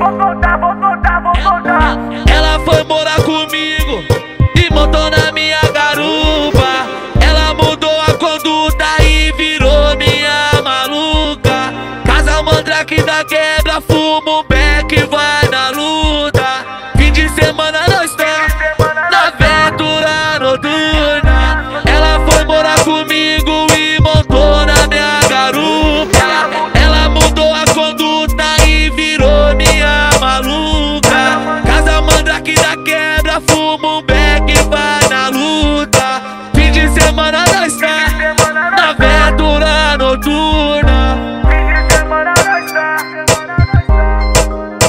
voltar. Ela foi morar comigo e montou na minha garupa. Ela mudou a conduta e virou minha maluca. Casa Mandrake da quebra, fumo bem.